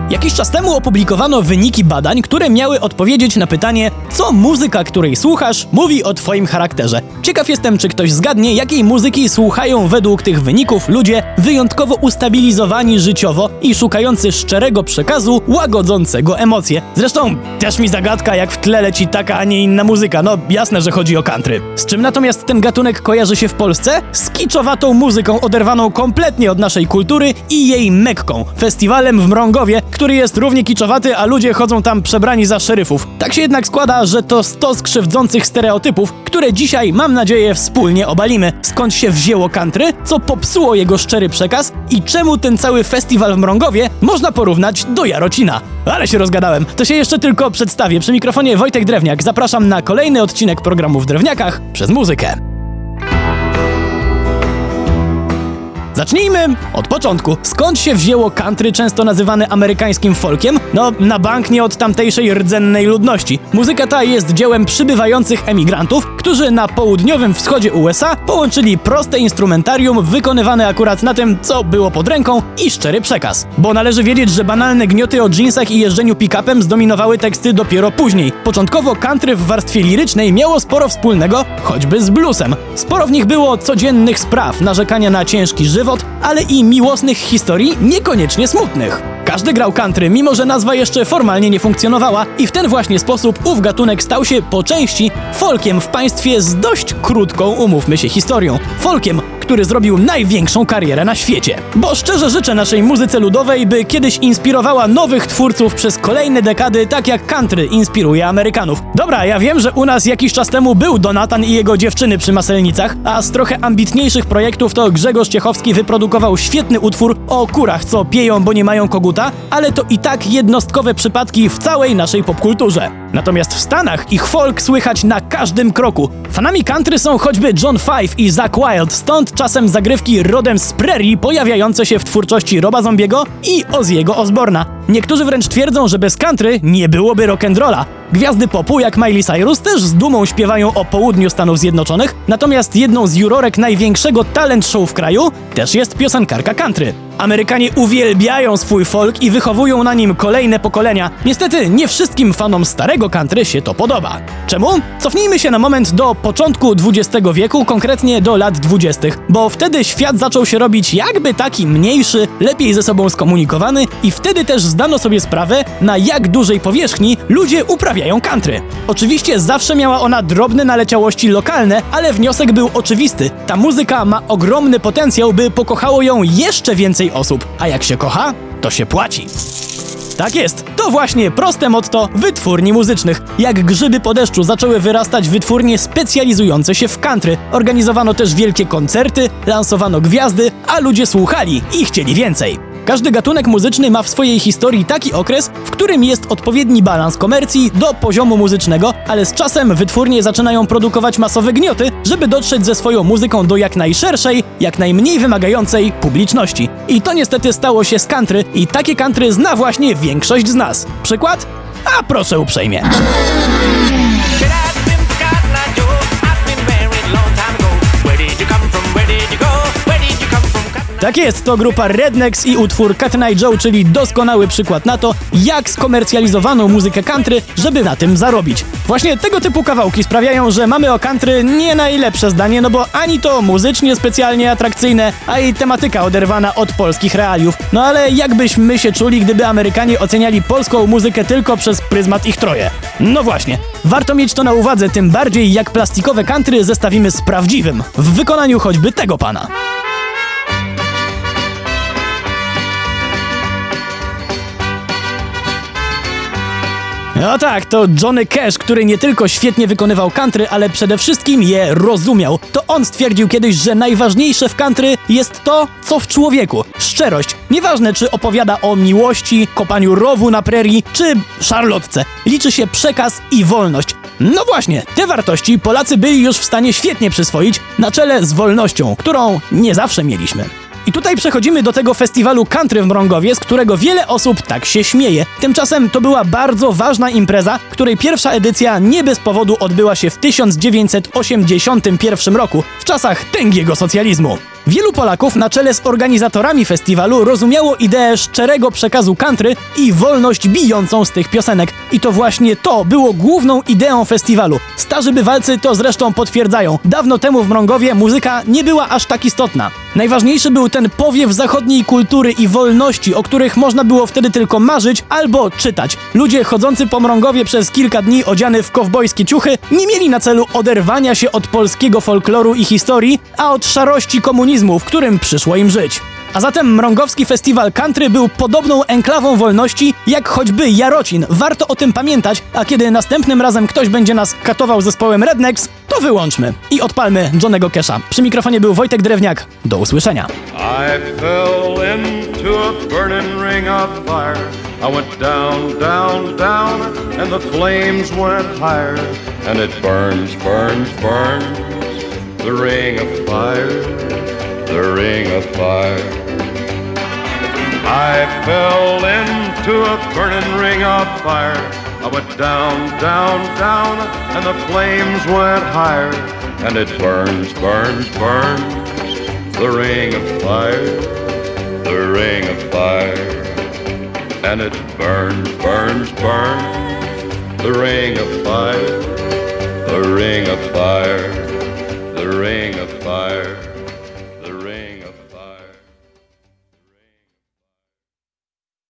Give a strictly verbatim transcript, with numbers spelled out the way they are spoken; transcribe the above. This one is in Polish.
Jakiś czas temu opublikowano wyniki badań, które miały odpowiedzieć na pytanie, co muzyka, której słuchasz, mówi o twoim charakterze. Ciekaw jestem, czy ktoś zgadnie, jakiej muzyki słuchają według tych wyników ludzie wyjątkowo ustabilizowani życiowo i szukający szczerego przekazu, łagodzącego emocje. Zresztą też mi zagadka, jak w tle leci taka, a nie inna muzyka. No jasne, że chodzi o country. Z czym natomiast ten gatunek kojarzy się w Polsce? Z kiczowatą muzyką oderwaną kompletnie od naszej kultury i jej Mekką, festiwalem w Mrągowie, który jest równie kiczowaty, a ludzie chodzą tam przebrani za szeryfów. Tak się jednak składa, że to stos krzywdzących stereotypów, które dzisiaj, mam nadzieję, wspólnie obalimy. Skąd się wzięło country, co popsuło jego szczery przekaz i czemu ten cały festiwal w Mrągowie można porównać do Jarocina. Ale się rozgadałem. To się jeszcze tylko przedstawię. Przy mikrofonie Wojtek Drewniak. Zapraszam na kolejny odcinek programu w Drewniakach przez muzykę. Zacznijmy od początku. Skąd się wzięło country, często nazywane amerykańskim folkiem? No, na bank nie od tamtejszej rdzennej ludności. Muzyka ta jest dziełem przybywających emigrantów, którzy na południowym wschodzie U S A połączyli proste instrumentarium wykonywane akurat na tym, co było pod ręką i szczery przekaz. Bo należy wiedzieć, że banalne gnioty o dżinsach i jeżdżeniu pick-upem zdominowały teksty dopiero później. Początkowo country w warstwie lirycznej miało sporo wspólnego, choćby z bluesem. Sporo w nich było codziennych spraw, narzekania na ciężki żywot, ale i miłosnych historii, niekoniecznie smutnych. Każdy grał country, mimo że nazwa jeszcze formalnie nie funkcjonowała i w ten właśnie sposób ów gatunek stał się po części folkiem w państwie z dość krótką, umówmy się, historią. Folkiem, który zrobił największą karierę na świecie. Bo szczerze życzę naszej muzyce ludowej, by kiedyś inspirowała nowych twórców przez kolejne dekady, tak jak country inspiruje Amerykanów. Dobra, ja wiem, że u nas jakiś czas temu był Donatan i jego dziewczyny przy Maselnicach, a z trochę ambitniejszych projektów to Grzegorz Ciechowski wyprodukował świetny utwór o kurach, co pieją, bo nie mają koguta, ale to i tak jednostkowe przypadki w całej naszej popkulturze. Natomiast w Stanach ich folk słychać na każdym kroku. Fanami country są choćby John Five i Zakk Wylde, stąd czasem zagrywki rodem z Prairie pojawiające się w twórczości Roba Zombiego i Ozzy'ego Osborna. Niektórzy wręcz twierdzą, że bez country nie byłoby rock'n'rolla. Gwiazdy popu jak Miley Cyrus też z dumą śpiewają o południu Stanów Zjednoczonych, natomiast jedną z jurorek największego talent show w kraju też jest piosenkarka country. Amerykanie uwielbiają swój folk i wychowują na nim kolejne pokolenia. Niestety nie wszystkim fanom starego country się to podoba. Czemu? Cofnijmy się na moment do początku dwudziestego wieku, konkretnie do lat dwudziestych, bo wtedy świat zaczął się robić jakby taki mniejszy, lepiej ze sobą skomunikowany i wtedy też zdano sobie sprawę, na jak dużej powierzchni ludzie uprawiają country. Oczywiście zawsze miała ona drobne naleciałości lokalne, ale wniosek był oczywisty. Ta muzyka ma ogromny potencjał, by pokochało ją jeszcze więcej osób, a jak się kocha, to się płaci. Tak jest, to właśnie proste motto wytwórni muzycznych. Jak grzyby po deszczu zaczęły wyrastać wytwórnie specjalizujące się w country. Organizowano też wielkie koncerty, lansowano gwiazdy, a ludzie słuchali i chcieli więcej. Każdy gatunek muzyczny ma w swojej historii taki okres, w którym jest odpowiedni balans komercji do poziomu muzycznego, ale z czasem wytwórnie zaczynają produkować masowe gnioty, żeby dotrzeć ze swoją muzyką do jak najszerszej, jak najmniej wymagającej publiczności. I to niestety stało się z country i takie country zna właśnie większość z nas. Przykład? A proszę uprzejmie. Tak jest, to grupa Rednecks i utwór Cotton Eye Joe, czyli doskonały przykład na to, jak skomercjalizowano muzykę country, żeby na tym zarobić. Właśnie tego typu kawałki sprawiają, że mamy o country nie najlepsze zdanie, no bo ani to muzycznie specjalnie atrakcyjne, a i tematyka oderwana od polskich realiów. No ale jakbyśmy się czuli, gdyby Amerykanie oceniali polską muzykę tylko przez pryzmat ich troje? No właśnie, warto mieć to na uwadze, tym bardziej jak plastikowe country zestawimy z prawdziwym, w wykonaniu choćby tego pana. No tak, to Johnny Cash, który nie tylko świetnie wykonywał country, ale przede wszystkim je rozumiał. To on stwierdził kiedyś, że najważniejsze w country jest to, co w człowieku. Szczerość. Nieważne, czy opowiada o miłości, kopaniu rowu na prerii, czy szarlotce. Liczy się przekaz i wolność. No właśnie, te wartości Polacy byli już w stanie świetnie przyswoić, na czele z wolnością, którą nie zawsze mieliśmy. I tutaj przechodzimy do tego festiwalu country w Mrągowie, z którego wiele osób tak się śmieje. Tymczasem to była bardzo ważna impreza, której pierwsza edycja nie bez powodu odbyła się w tysiąc dziewięćset osiemdziesiątym pierwszym roku, w czasach tęgiego socjalizmu. Wielu Polaków na czele z organizatorami festiwalu rozumiało ideę szczerego przekazu country i wolność bijącą z tych piosenek. I to właśnie to było główną ideą festiwalu. Starzy bywalcy to zresztą potwierdzają. Dawno temu w Mrągowie muzyka nie była aż tak istotna. Najważniejszy był ten powiew zachodniej kultury i wolności, o których można było wtedy tylko marzyć albo czytać. Ludzie chodzący po Mrągowie przez kilka dni odziany w kowbojskie ciuchy nie mieli na celu oderwania się od polskiego folkloru i historii, a od szarości komunizmu, w którym przyszło im żyć. A zatem Mrągowski Festiwal Country był podobną enklawą wolności, jak choćby Jarocin. Warto o tym pamiętać, a kiedy następnym razem ktoś będzie nas katował zespołem Rednecks, to wyłączmy i odpalmy Johnnego Casha. Przy mikrofonie był Wojtek Drewniak. Do usłyszenia. I fell into a burning ring of fire. I went down, down, down, and the flames went higher. And it burns, burns, burns, the ring of fire, the ring of fire. I fell into a burning ring of fire. I went down, down, down, and the flames went higher. And it burns, burns, burns, the ring of fire, the ring of fire. And it burns, burns, burns, the ring of fire, the ring of fire.